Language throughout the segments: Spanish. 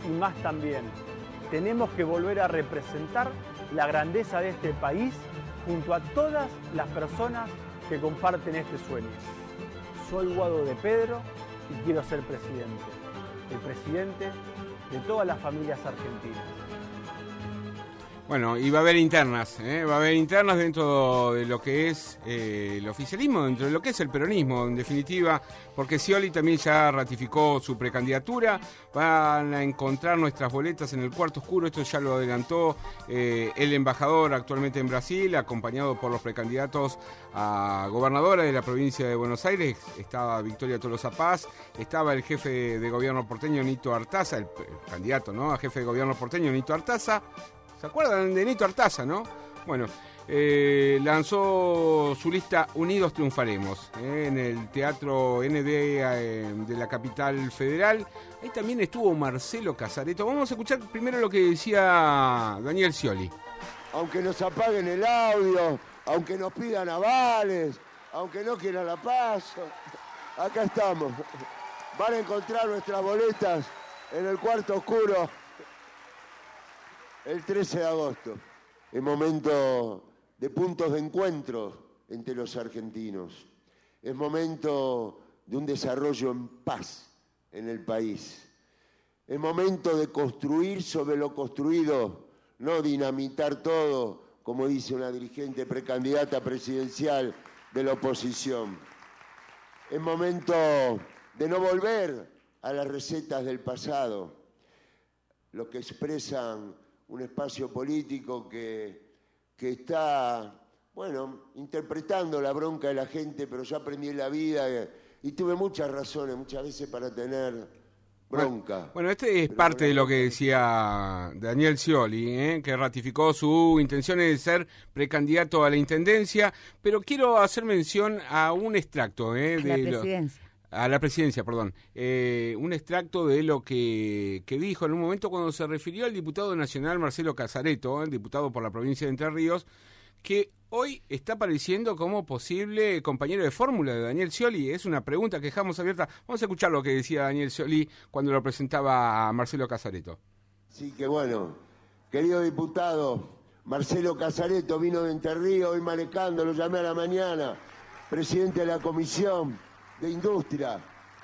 y más también. Tenemos que volver a representar la grandeza de este país junto a todas las personas que comparten este sueño. Soy Guado de Pedro y quiero ser presidente. El presidente de todas las familias argentinas. Bueno, y va a haber internas, dentro de lo que es el oficialismo, dentro de lo que es el peronismo, en definitiva, porque Scioli también ya ratificó su precandidatura. Van a encontrar nuestras boletas en el cuarto oscuro, esto ya lo adelantó el embajador actualmente en Brasil, acompañado por los precandidatos a gobernadora de la provincia de Buenos Aires. Estaba Victoria Tolosa Paz, estaba el jefe de gobierno porteño Nito Artaza, el candidato, ¿no?, a jefe de gobierno porteño Nito Artaza. ¿Se acuerdan de Nito Artaza, no? Bueno, lanzó su lista Unidos Triunfaremos en el Teatro ND de la capital federal. Ahí también estuvo Marcelo Casareto. Vamos a escuchar primero lo que decía Daniel Scioli. Aunque nos apaguen el audio, aunque nos pidan avales, aunque no quieran la paz, acá estamos. Van a encontrar nuestras boletas en el cuarto oscuro el 13 de agosto, es momento de puntos de encuentro entre los argentinos. Es momento de un desarrollo en paz en el país. Es momento de construir sobre lo construido, no dinamitar todo, como dice una dirigente precandidata presidencial de la oposición. Es momento de no volver a las recetas del pasado, lo que expresan un espacio político que está, interpretando la bronca de la gente, pero yo aprendí en la vida y tuve muchas razones, muchas veces, para tener bronca. Bueno, este es parte de lo que decía Daniel Scioli, que ratificó su intención de ser precandidato a la intendencia, pero quiero hacer mención a un extracto a la presidencia, perdón. Un extracto de lo que dijo en un momento cuando se refirió al diputado nacional Marcelo Casareto, el diputado por la provincia de Entre Ríos, que hoy está apareciendo como posible compañero de fórmula de Daniel Scioli. Es una pregunta que dejamos abierta. Vamos a escuchar lo que decía Daniel Scioli cuando lo presentaba a Marcelo Casareto. Sí, que bueno, querido diputado, Marcelo Casareto vino de Entre Ríos, hoy manejando, lo llamé a la mañana, presidente de la Comisión de Industria,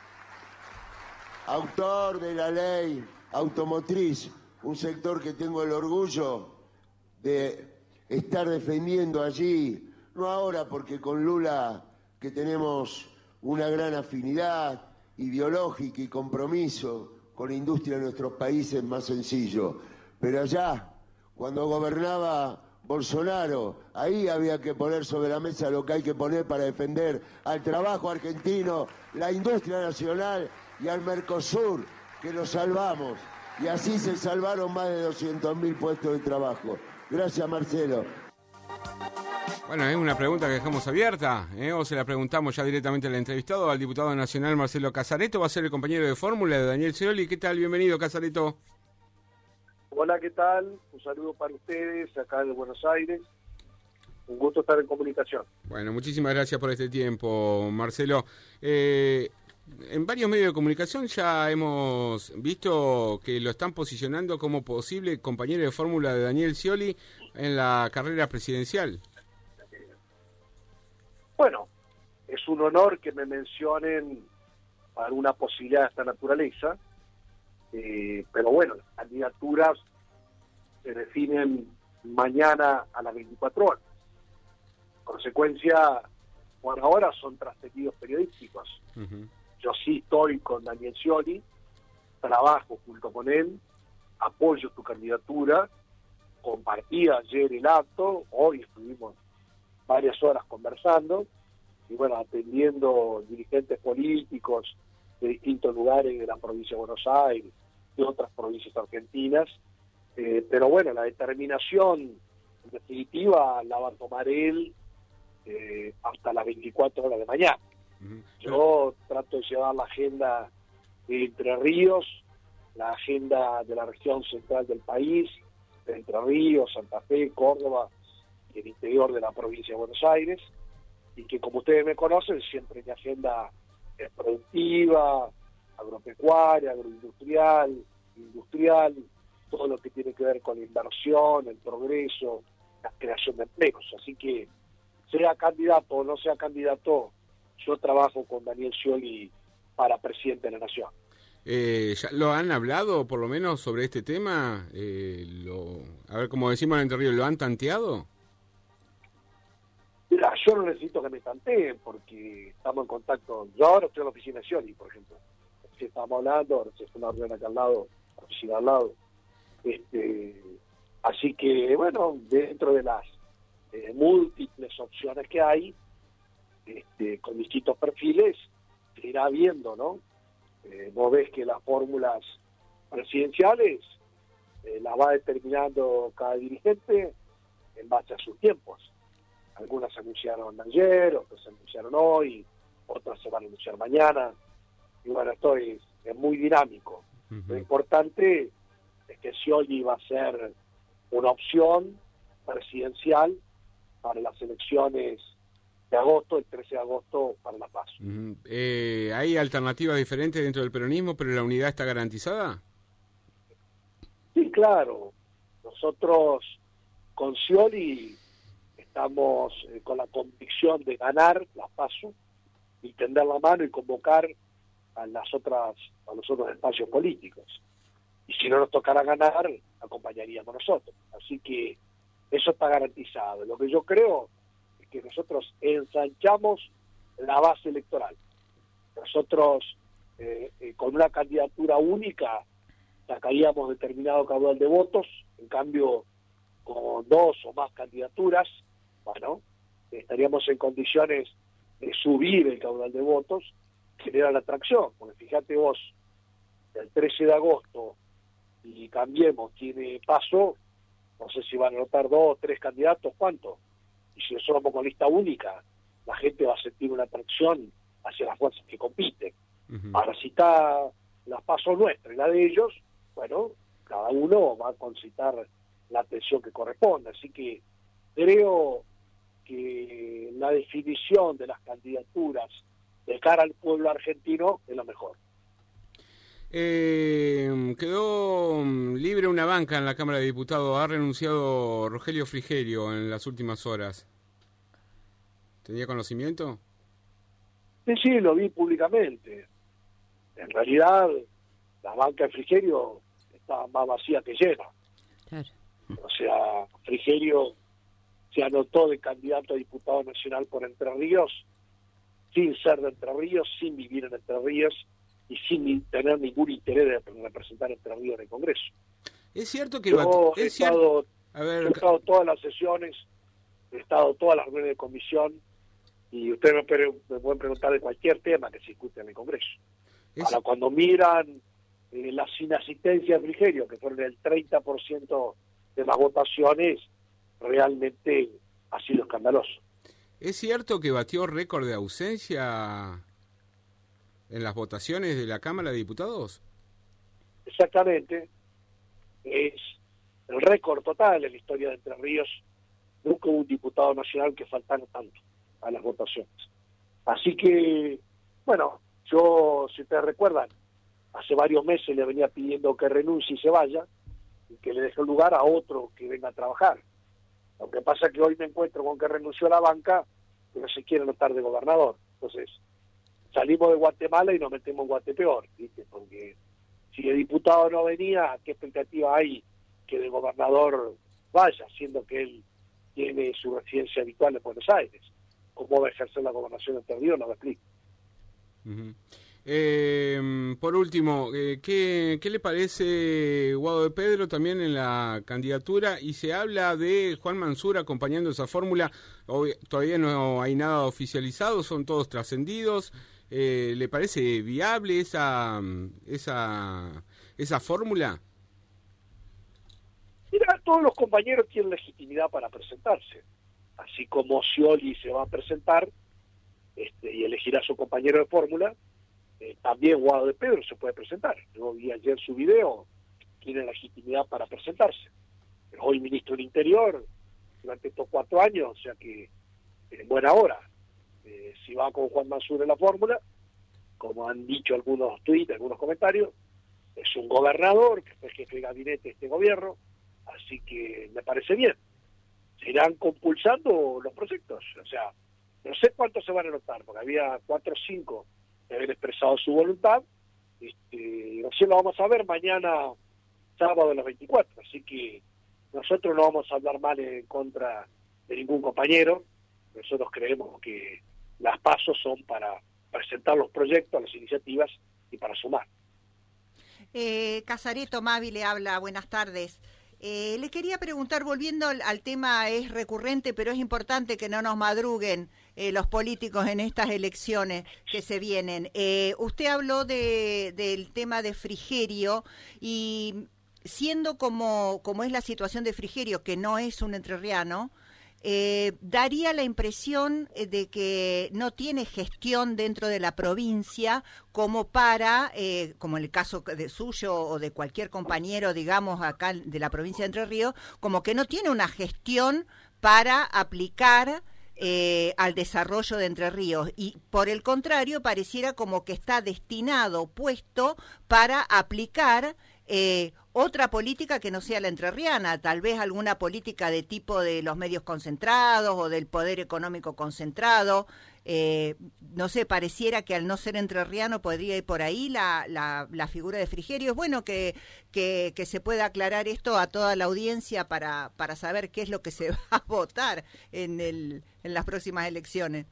autor de la ley automotriz, un sector que tengo el orgullo de estar defendiendo allí, no ahora porque con Lula, que tenemos una gran afinidad ideológica y compromiso con la industria de nuestros países, más sencillo, pero allá, cuando gobernaba Bolsonaro, ahí había que poner sobre la mesa lo que hay que poner para defender al trabajo argentino, la industria nacional y al Mercosur, que lo salvamos. Y así se salvaron más de 200.000 puestos de trabajo. Gracias, Marcelo. Bueno, es una pregunta que dejamos abierta, o se la preguntamos ya directamente al entrevistado, al diputado nacional Marcelo Casareto. Va a ser el compañero de fórmula de Daniel Scioli. ¿Qué tal? Bienvenido, Casareto. Hola, ¿qué tal? Un saludo para ustedes, acá de Buenos Aires. Un gusto estar en comunicación. Bueno, muchísimas gracias por este tiempo, Marcelo. En varios medios de comunicación ya hemos visto que lo están posicionando como posible compañero de fórmula de Daniel Scioli en la carrera presidencial. Bueno, es un honor que me mencionen para una posibilidad de esta naturaleza. Pero bueno, las candidaturas se definen mañana a las 24 horas. En consecuencia, por ahora son trascendidos periodísticos. Uh-huh. Yo sí estoy con Daniel Scioli, trabajo junto con él, apoyo tu candidatura, compartí ayer el acto, hoy estuvimos varias horas conversando, y bueno, atendiendo dirigentes políticos de distintos lugares de la provincia de Buenos Aires, de otras provincias argentinas, pero bueno, la determinación en definitiva la va a tomar él hasta las 24 horas de mañana. Uh-huh. Yo trato de llevar la agenda de Entre Ríos, la agenda de la región central del país, de Entre Ríos, Santa Fe, Córdoba y el interior de la provincia de Buenos Aires, y que como ustedes me conocen, siempre mi agenda es productiva, agropecuaria, agroindustrial, industrial, todo lo que tiene que ver con la inversión, el progreso, la creación de empleos. Así que, sea candidato o no sea candidato, yo trabajo con Daniel Scioli para presidente de la Nación. ¿Ya lo han hablado, por lo menos, sobre este tema? A ver, como decimos en Entre Ríos, ¿lo han tanteado? Mira, yo no necesito que me tanteen porque estamos en contacto. Yo ahora estoy en la oficina de Scioli, por ejemplo. Si estamos hablando, ahora se está una reunión acá al lado, la oficina al lado. Así que, bueno, dentro de las múltiples opciones que hay, con distintos perfiles, se irá viendo, ¿no? Vos ves que las fórmulas presidenciales las va determinando cada dirigente en base a sus tiempos. Algunas se anunciaron ayer, otras se anunciaron hoy, otras se van a anunciar mañana. Y bueno, esto es muy dinámico. Uh-huh. Lo importante es que Scioli va a ser una opción presidencial para las elecciones de agosto, el 13 de agosto, para la PASO. Uh-huh. ¿Hay alternativas diferentes dentro del peronismo, pero la unidad está garantizada? Sí, claro. Nosotros con Scioli estamos con la convicción de ganar la PASO y tender la mano y convocar a los otros espacios políticos. Y si no nos tocara ganar, acompañaríamos nosotros. Así que eso está garantizado. Lo que yo creo es que nosotros ensanchamos la base electoral. Nosotros, con una candidatura única, sacaríamos determinado caudal de votos. En cambio, con 2 o más candidaturas, bueno, estaríamos en condiciones de subir el caudal de votos, generar la atracción. Porque fíjate vos, el 13 de agosto, y Cambiemos tiene PASO, no sé si van a anotar 2 o 3 candidatos, ¿cuánto? Y si nosotros vamos con lista única, la gente va a sentir una atracción hacia las fuerzas que compiten. Uh-huh. Ahora, si está la PASO nuestra y la de ellos, bueno, cada uno va a concitar la atención que corresponde. Así que creo que la definición de las candidaturas de cara al pueblo argentino es lo mejor. Quedó libre una banca en la Cámara de Diputados. Ha renunciado Rogelio Frigerio en las últimas horas. ¿Tenía conocimiento? Sí, lo vi públicamente. En realidad, la banca de Frigerio está más vacía que llena. Claro. O sea, Frigerio se anotó de candidato a diputado nacional por Entre Ríos, sin ser de Entre Ríos, sin vivir en Entre Ríos y sin tener ningún interés de representar Entre Ríos en el Congreso. Es cierto que yo he estado todas las sesiones, he estado todas las reuniones de comisión y ustedes me pueden preguntar de cualquier tema que se discute en el Congreso. Ahora, cuando miran las inasistencias de Frigerio, que fueron el 30% de las votaciones, realmente ha sido escandaloso. ¿Es cierto que batió récord de ausencia en las votaciones de la Cámara de Diputados? Exactamente. Es el récord total en la historia de Entre Ríos. Nunca hubo un diputado nacional que faltara tanto a las votaciones. Así que, bueno, yo, si ustedes recuerdan, hace varios meses le venía pidiendo que renuncie y se vaya, y que le deje el lugar a otro que venga a trabajar. Lo que pasa es que hoy me encuentro con que renunció a la banca, pero se quiere anotar de gobernador. Entonces, salimos de Guatemala y nos metemos en Guatepeor, ¿viste? Porque si el diputado no venía, ¿qué expectativa hay que el gobernador vaya, siendo que él tiene su residencia habitual en Buenos Aires? ¿Cómo va a ejercer la gobernación de Entre Ríos? No me explico. Uh-huh. Por último, ¿qué le parece Guado de Pedro también en la candidatura? Y se habla de Juan Mansur acompañando esa fórmula. Todavía no hay nada oficializado, son todos trascendidos. ¿Le parece viable esa fórmula? Mira, todos los compañeros tienen legitimidad para presentarse. Así como Scioli se va a presentar y elegirá a su compañero de fórmula, también Guado de Pedro se puede presentar. Yo vi ayer su video, tiene legitimidad para presentarse. Hoy ministro del Interior durante estos 4 años, o sea que en buena hora. Si va con Juan Mansur en la fórmula, como han dicho algunos tweets, algunos comentarios, es un gobernador que fue jefe de gabinete de este gobierno, así que me parece bien. Se irán compulsando los proyectos, o sea, no sé cuántos se van a anotar, porque había 4 o 5 que habían expresado su voluntad, recién lo vamos a ver mañana, sábado a las 24, así que nosotros no vamos a hablar mal en contra de ningún compañero. Nosotros creemos que las pasos son para presentar los proyectos, las iniciativas y para sumar. Casareto Mavi le habla, buenas tardes. Le quería preguntar, volviendo al tema, es recurrente, pero es importante que no nos madruguen los políticos en estas elecciones que se vienen. Usted habló del tema de Frigerio y siendo como es la situación de Frigerio, que no es un entrerriano, daría la impresión de que no tiene gestión dentro de la provincia como para, como en el caso de suyo o de cualquier compañero, digamos, acá de la provincia de Entre Ríos, como que no tiene una gestión para aplicar al desarrollo de Entre Ríos, y por el contrario pareciera como que está destinado, puesto para aplicar otra política que no sea la entrerriana, tal vez alguna política de tipo de los medios concentrados o del poder económico concentrado. No sé, pareciera que al no ser entrerriano podría ir por ahí la figura de Frigerio. Es bueno que se pueda aclarar esto a toda la audiencia para saber qué es lo que se va a votar en las próximas elecciones.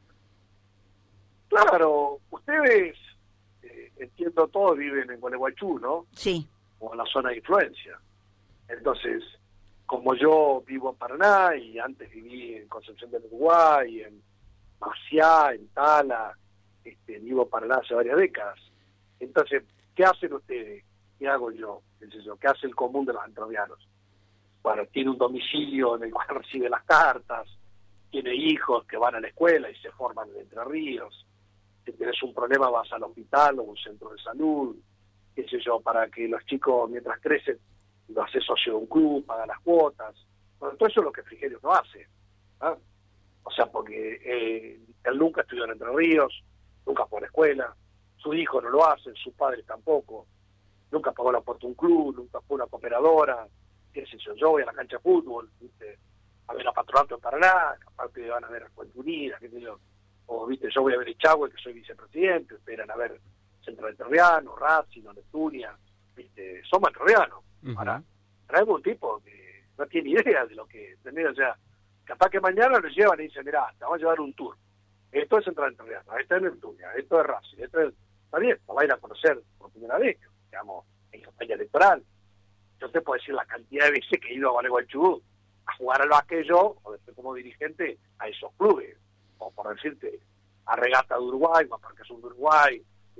Claro, ustedes, entiendo, todos viven en Gualeguaychú, ¿no? Sí. O en la zona de influencia. Entonces, como yo vivo en Paraná y antes viví en Concepción del Uruguay, en Maciá, en Tala, vivo en Paraná hace varias décadas. Entonces, ¿qué hacen ustedes? ¿Qué hago yo? ¿Qué hace el común de los entrerrianos? Bueno, tiene un domicilio en el cual recibe las cartas, tiene hijos que van a la escuela y se forman en Entre Ríos. Si tienes un problema vas al hospital o a un centro de salud, qué sé yo, para que los chicos mientras crecen lo hace socio de un club, paga las cuotas. Bueno, todo eso es lo que Frigerio no hace. ¿Ah? O sea, porque él nunca estudió en Entre Ríos, nunca fue a la escuela, sus hijos no lo hacen, sus padres tampoco, nunca pagó la puerta de un club, nunca fue una cooperadora, qué sé yo voy a la cancha de fútbol, ¿viste? A ver a Patronato en Paraná, aparte van a ver a Fuente Unida, qué sé yo, o viste, yo voy a ver Echagüe, que soy vicepresidente, esperan a ver Centro Entrerriano, Racing, Neptunia, ¿viste? Somos entrerrianos. Ahora, traemos un tipo que no tiene idea de lo que, ¿entendés? O sea, capaz que mañana nos llevan y dicen, mirá, te vamos a llevar un tour. Esto es Centro Entrerriano, esto es Neptunia, esto es Racing, esto es... Está bien, lo va a ir a conocer por primera vez, digamos, en campaña electoral. Yo te puedo decir la cantidad de veces que he ido a Gualeguaychú a jugar al básquetbol o después como dirigente a esos clubes, o por decirte, a Regata de Uruguay, o a Parque Azul de Uruguay,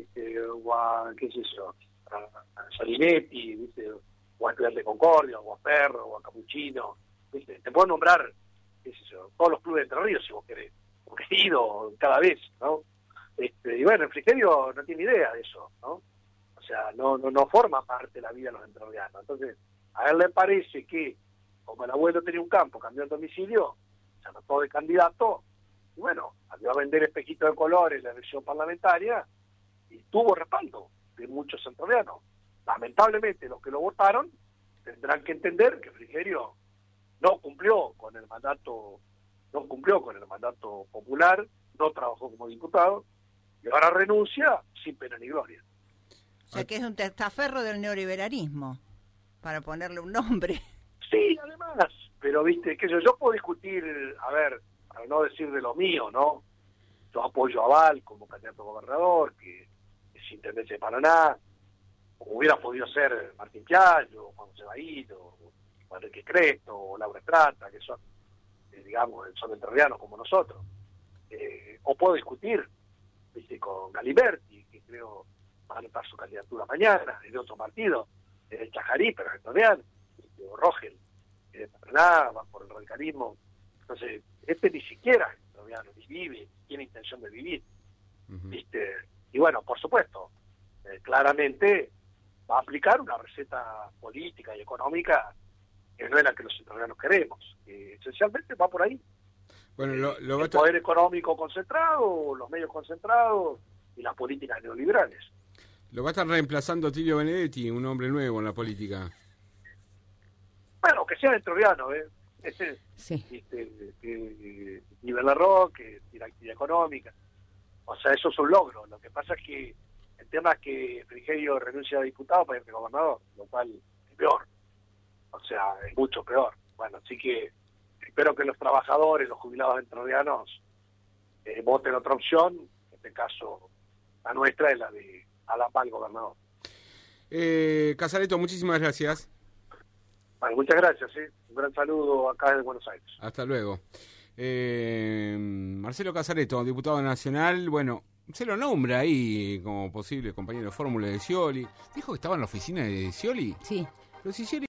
o a, qué sé yo, a Salinetti, ¿viste? O a Estudiantes de Concordia, o a Perro, o a Capuchino, ¿viste? Te puedo nombrar, qué sé yo, todos los clubes de Entre Ríos si vos querés, porque he ido cada vez, ¿no? Y bueno, el Frigerio no tiene idea de eso, ¿no? O sea, no forma parte de la vida de los entrerrianos. Entonces, a él le parece que, como el abuelo tenía un campo, cambió el domicilio, se anotó de candidato, y bueno, salió a vender espejitos de colores en la elección parlamentaria, y tuvo respaldo de muchos entrerrianos. Lamentablemente, los que lo votaron tendrán que entender que Frigerio no cumplió con el mandato popular, no trabajó como diputado, y ahora renuncia sin pena ni gloria. O sea que es un testaferro del neoliberalismo, para ponerle un nombre. Sí, además, pero viste, que yo puedo discutir, a ver, para no decir de lo mío, ¿no? Yo apoyo a Val como candidato a gobernador, que es intendente de Paraná, como hubiera podido ser Martín Piallo, Juan Cebaído, o Enrique Cresto, o Laura Estrata, que son, digamos, son entrerrianos como nosotros. O puedo discutir, viste, con Galiberti, que creo va a anotar su candidatura mañana, de otro partido, el Chajarí, pero es entrerriano, o Rogel, que de Paraná, va por el radicalismo. Entonces, ni siquiera es entrerriano, ni vive, ni tiene intención de vivir. ¿Viste? Y bueno, por supuesto, claramente va a aplicar una receta política y económica que no es la que los entrerrianos queremos. Esencialmente va por ahí. Bueno, el poder económico concentrado, los medios concentrados y las políticas neoliberales. Lo va a estar reemplazando Tilio Benedetti, un hombre nuevo en la política. Bueno, que sea entrerriano, Sí. Nivel arroz, que tiene actividad económica. O sea, eso es un logro. Lo que pasa es que el tema es que Frigerio renuncia a diputado para ir de gobernador, lo cual es peor. O sea, es mucho peor. Bueno, así que espero que los trabajadores, los jubilados entrerrianos, voten otra opción. En este caso, la nuestra es la de Alapal gobernador. Casareto, muchísimas gracias. Bueno, muchas gracias. Un gran saludo acá desde Buenos Aires. Hasta luego. Marcelo Casareto, diputado nacional, bueno, se lo nombra ahí como posible compañero de fórmula de Scioli. Dijo que estaba en la oficina de Scioli. Sí. Pero si Scioli